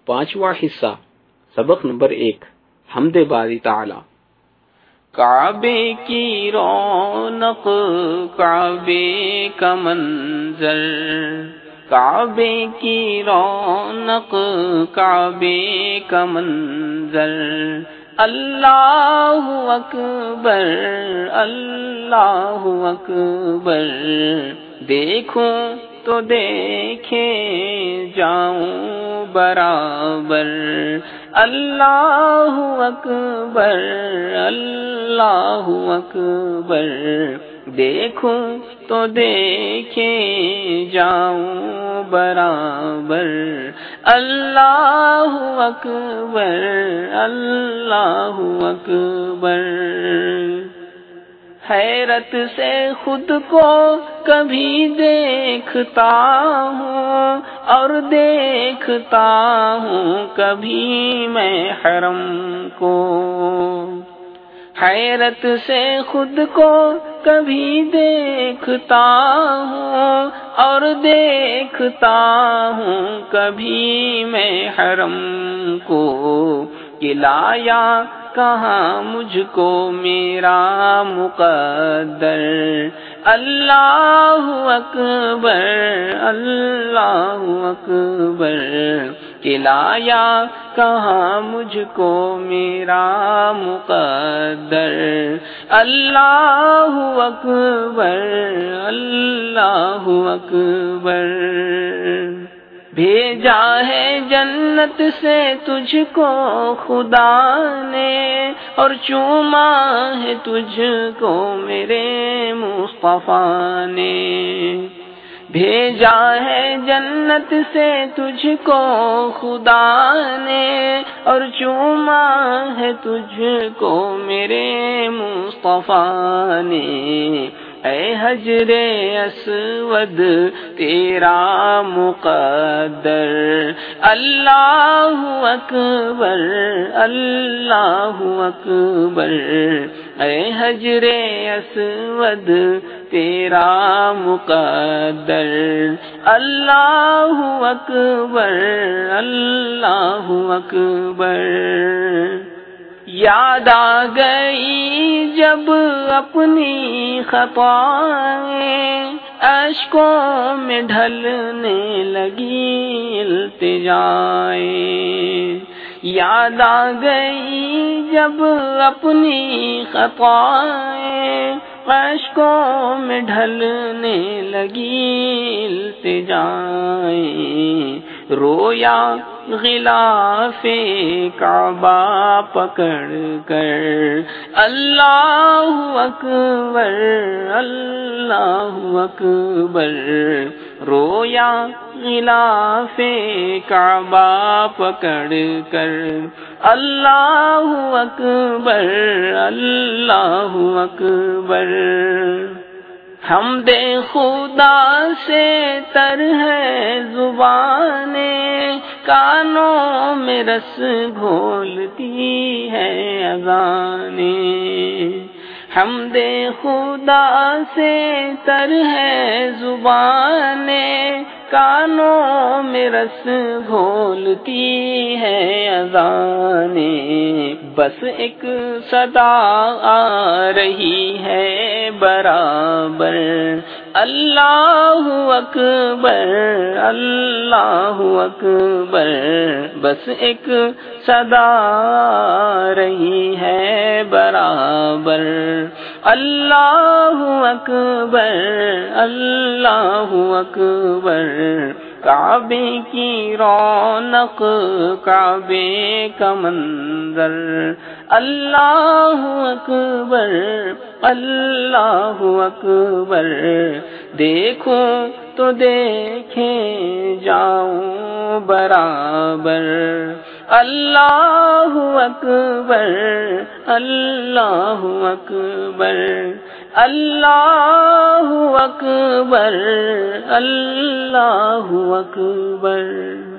پانچواں حصہ سبق نمبر 1 حمد باری تعالی۔ کعبے کی رونق کعبے کا منظر، کعبے کی رونق کعبے کا منظر، اللہ اکبر اللہ اکبر، دیکھوں تو دیکھے جاؤں برابر، اللہ اکبر اللہ اکبر، دیکھوں تو دیکھے جاؤں برابر، اللہ اکبر اللہ اکبر۔ حیرت سے خود کو کبھی دیکھتا ہوں اور دیکھتا ہوں کبھی میں حرم کو، حیرت سے خود کو کبھی دیکھتا ہوں اور دیکھتا ہوں کبھی میں حرم کو، کہ لایا کہاں مجھ کو میرا مقدر، اللہ اکبر اللہ اکبر، کہ لایا کہاں مجھ کو میرا مقدر، اللہ اکبر اللہ اکبر۔ بھیجا ہے جنت سے تجھ کو خدا نے، اور چوما ہے تجھ کو میرے مصطفیٰ نے، بھیجا ہے جنت سے تجھ کو خدا نے، اور چوما ہے تجھ کو میرے مصطفیٰ نے، اے حجر اسود تیرا مقدر، اللہ اکبر اللہ اکبر، اے حجر اسود تیرا مقدر، اللہ اکبر اللہ اکبر۔ یاد آ گئی جب اپنی خطائیں، اشکوں میں ڈھلنے لگی التجائیں، یاد آ گئی جب اپنی خطائیں، اشکوں میں ڈھلنے لگی التجائیں، رویا غلاف کعبہ پکڑ کر، اللہ اکبر اللہ اکبر، رویا غلاف کعبہ پکڑ کر، اللہ اکبر اللہ اکبر۔ حمد خدا سے تر ہے زبانیں، کانوں میں رس گھولتی ہے اذانیں، حمد خدا سے تر ہے زبانیں، کانوں میں رس گھولتی ہے اذانیں، بس ایک صدا آ رہی ہے برابر، اللہ اکبر اللہ اکبر، بس ایک صدا آ رہی ہے برابر، اللہ اکبر اللہ اکبر۔ کعبے کی رونق کعبے کا منظر، اللہ اکبر اللہ اکبر، دیکھوں تو دیکھے جاؤں برابر، اللہ اکبر اللہ اکبر اللہ اکبر اللہ اکبر۔